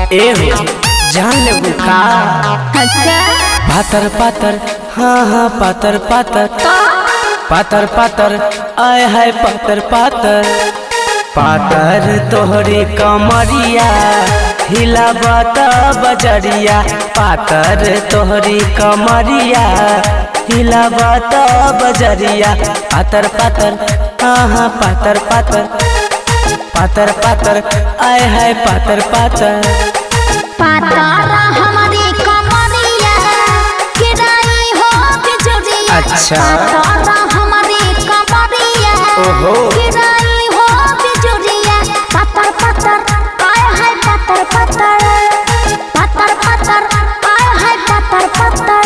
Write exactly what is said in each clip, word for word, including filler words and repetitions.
ए हो जान ले का पातर पातर हाँ हाँ पातर पातर पातर पातर आय है पातर पातर पातर तोहरी कमरिया हिलावत बजरिया पातर तोहरी कमरिया हिलावत बजरिया पातर पातर हाँ हाँ पातर पातर पातर पातर आय है पातर पातर पातर हमारी कमरिया गिराई हो बिजुरिया। अच्छा पातर हमारी कमरिया ओहो गिराई हो बिजुरिया। पातर पातर आय है पातर पातर पातर पातर आय है पातर पातर।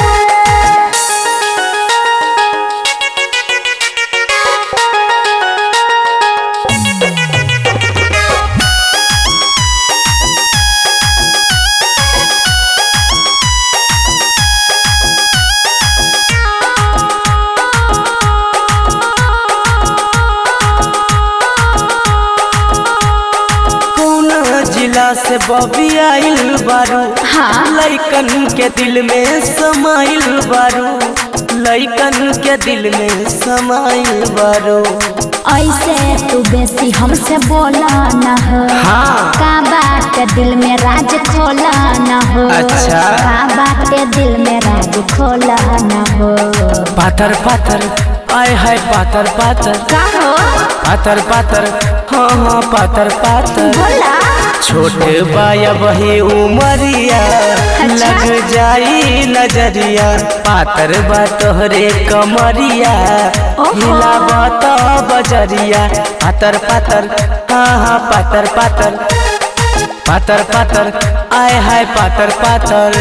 जिला से बबी आइल बारू हाँ। लइकन के दिल में समाइल बारू लइकन के दिल में समाइल बारू। ऐसे तू बेसी हमसे बोला न हो हाँ। का बात दिल में राज खोला न हो। अच्छा। का बात दिल में राज खोला न हो। पातर पातर आय है पातर पातर का हो पातर पातर हाँ हाँ पातर पातर बोला छोटे बाया वही उमरिया लग जाई नजरिया पातर बा तोहरे कमरिया हिलावत बजरिया पातर पातर हाँ हाँ पातर पातर पातर पातर आय है पातर पातर।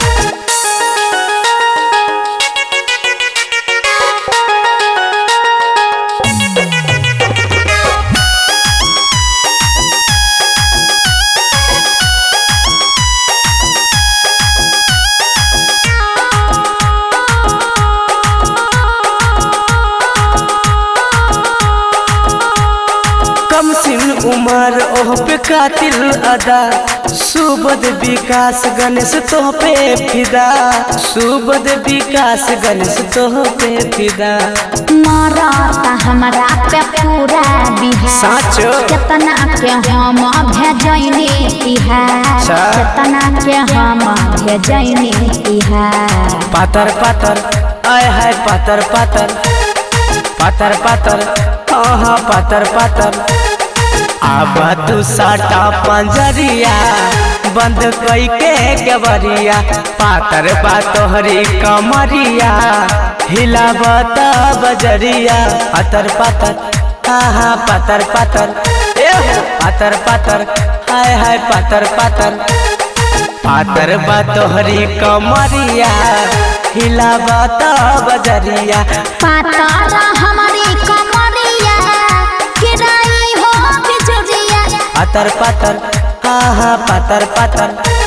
कम सिन उमर ओह पे कातिल अदा सुबद विकास गणेश तोह पे फिदा सुबद विकास गणेश तोह पे फिदा। मरता हमरा पे पूरा बिहार साचो केतना के हम भेजैनी तिहार केतना के हम भेजैनी तिहार। पातर पातर आय है पातर पातर पातर पातर हाँ हाँ पातर पातर आबा तू साटा पंजरिया बंद कई के गवरिया पातर बा तोहरी कमरिया हिलावत बजरिया पातर पातर हाँ हाँ पातर पातर पातर पातर हाय हाय पातर पातर पातर बा तोहरी कमरिया हिलावत बजरिया पातर हमारी कमरिया गिराई हो बिजुरिया। पातर पातर हाँ हाँ पातर पातर